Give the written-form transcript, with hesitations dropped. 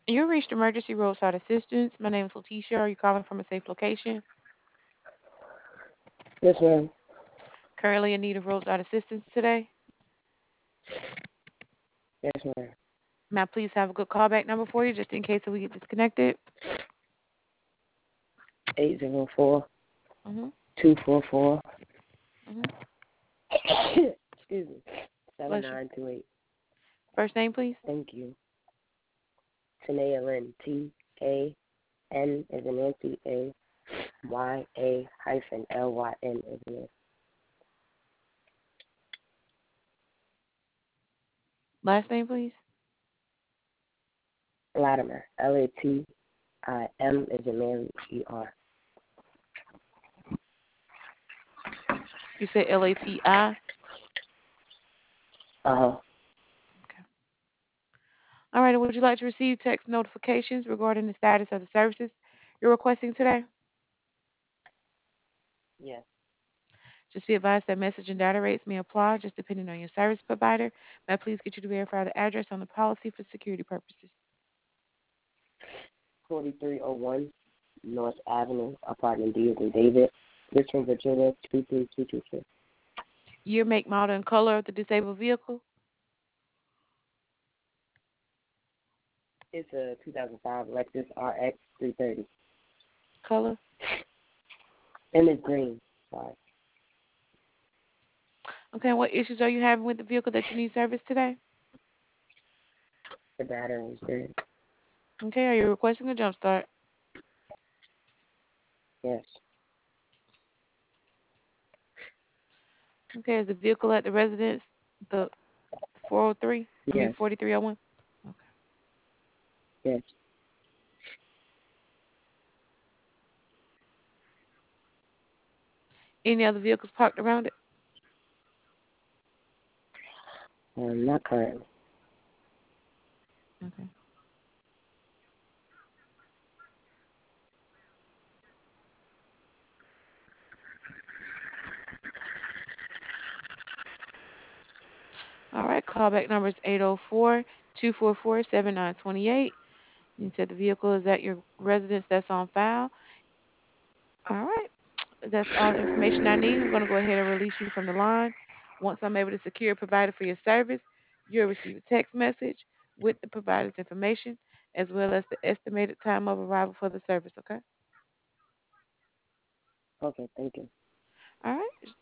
You reached emergency roadside assistance. My name is Letitia. Are you calling from a safe location? Yes, ma'am. Currently in need of roadside assistance today? Yes, ma'am. May I please have a good callback number for you just in case we get disconnected? 804 Mm-hmm. 244. Mm-hmm. Excuse me. Bless you. 7928. First name, please. Thank you. Tanea Lynn. T-A-N as in Nancy. A-Y-A hyphen L-Y-N as in Last name, please. Latimer. L-A-T-I-M as in Mary. E-R. You said LATI. Uh-huh. Okay. All right. Would you like to receive text notifications regarding the status of the services you're requesting today? Yes. Just be advised that message and data rates may apply just depending on your service provider. May I please get you to verify the address on the policy for security purposes? 4301 North Avenue, apartment D as in David, Richmond, Virginia, 23222. Year, make, model, and color of the disabled vehicle? It's a 2005 Lexus RX 330. Color? And it's green. Sorry. Okay. What issues are you having with the vehicle that you need service today? The battery is green. Okay. Are you requesting a jump start? Yes. Okay. Is the vehicle at the residence the 403? I mean Yes. 4301? Okay. Yes. Any other vehicles parked around it? Not currently. Okay. All right. Callback number is 804-244-7928. You said the vehicle is at your residence that's on file. All right. That's all the information I need. I'm going to go ahead and release you from the line. Once I'm able to secure a provider for your service, you'll receive a text message with the provider's information as well as the estimated time of arrival for the service, okay? Okay, thank you. All right.